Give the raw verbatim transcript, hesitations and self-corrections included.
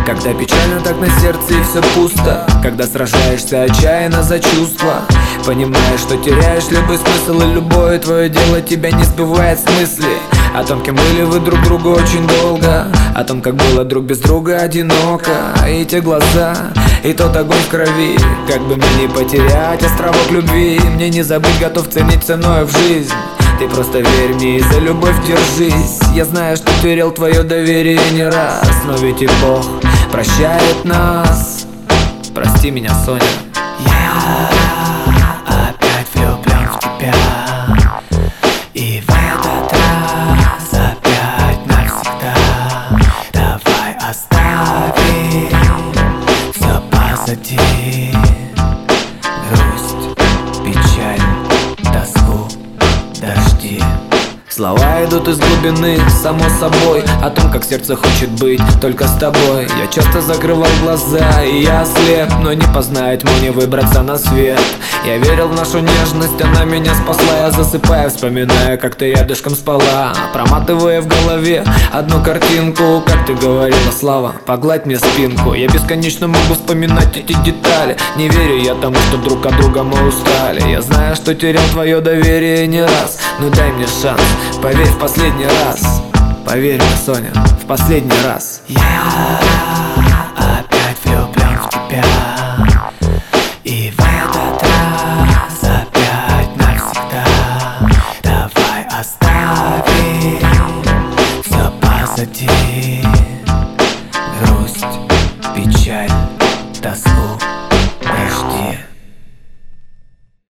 Когда печально так на сердце и все пусто, когда сражаешься отчаянно за чувства, понимаешь, что теряешь любой смысл, и любое твое дело тебя не сбивает с мысли о том, кем были вы друг другу очень долго, о том, как было друг без друга одиноко. И те глаза, и тот огонь в крови, как бы мне не потерять островок любви, мне не забыть, готов ценить ценой в жизнь. Ты просто верь мне и за любовь держись. Я знаю, что терял твое доверие не раз, но ведь и Бог прощает нас. Прости меня, Соня. Я опять влюблен в тебя, и в этот раз опять навсегда. Давай оставим все позади. Грусть, печаль, тоску, дожди. Слова идут из глубины, само собой, о том, как сердце хочет быть только с тобой. Я часто закрывал глаза, и я ослеп, но не познать мне выбраться на свет. Я верил в нашу нежность, она меня спасла. Я засыпаю, вспоминая, как ты рядышком спала, проматывая в голове одну картинку. Как ты говорила, Слава, погладь мне спинку. Я бесконечно могу вспоминать эти детали. Не верю я тому, что друг от друга мы устали. Я знаю, что терял твое доверие не раз, но дай мне шанс, поверь в последний раз. Поверь мне, Соня, в последний раз. Я опять влюблен в тебя.